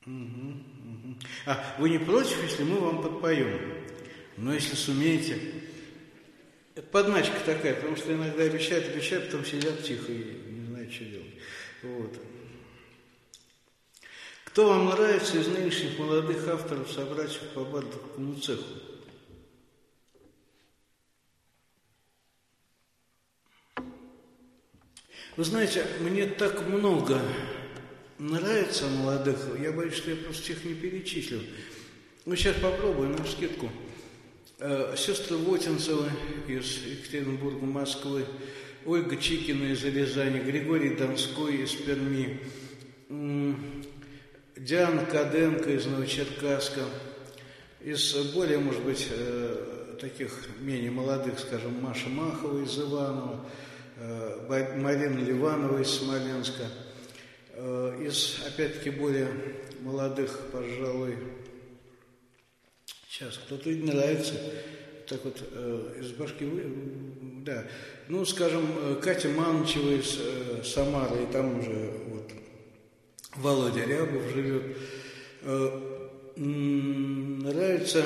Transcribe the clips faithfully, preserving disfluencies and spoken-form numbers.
Угу, угу. А вы не против, если мы вам подпоем? Но если сумеете. Это подначка такая, потому что иногда обещают, обещают, потом сидят тихо и не знают, что делать. Вот. Кто вам нравится из нынешних молодых авторов, собратьев по бардовскому цеху? Вы знаете, мне так много нравится молодых, я боюсь, что я просто всех не перечислю. Ну, сейчас попробую навскидку. Сестры Вотинцевы из Екатеринбурга, Москвы, Ольга Чикина из Рязани, Григорий Донской из Перми, Диана Каденко из Новочеркасска, из более, может быть, таких менее молодых, скажем, Маша Махова из Иванова, Марина Ливанова из Смоленска, из, опять-таки, более молодых, пожалуй, сейчас кто-то не нравится, так вот, из Башкирии, да, ну, скажем, Катя Манчева из Самары, и там уже вот Володя Рябов живет. Нравится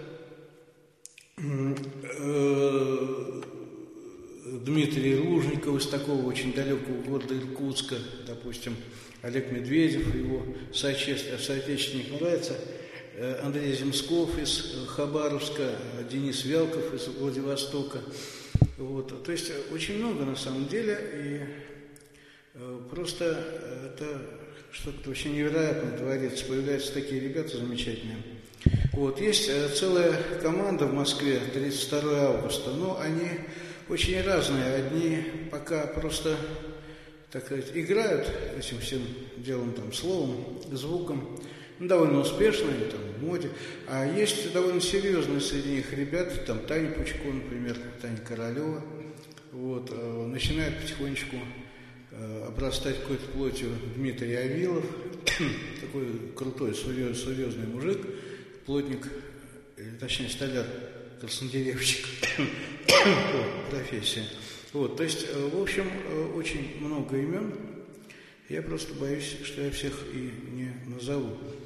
Дмитрий Ружников из такого очень далекого города Иркутска, допустим, Олег Медведев, его соотечественник. Нравится Андрей Земсков из Хабаровска, Денис Вялков из Владивостока. Вот. То есть очень много на самом деле, и просто это что-то очень невероятное творится. Появляются такие ребята замечательные. Вот. Есть целая команда в Москве, тридцать второго августа, но они очень разные. Одни пока просто, так сказать, играют этим всем делом, там, словом, звуком, ну, довольно успешные, там, в моде. А есть довольно серьезные среди них ребята, там, Таня Пучко, например, Таня Королева, вот, э, начинают потихонечку э, обрастать какой-то плотью Дмитрий Авилов, такой крутой, серьезный мужик, плотник, или, точнее, столяр, краснодеревщик, профессия. Вот, то есть, э, в общем, э, очень много имен. Я просто боюсь, что я всех и не назову.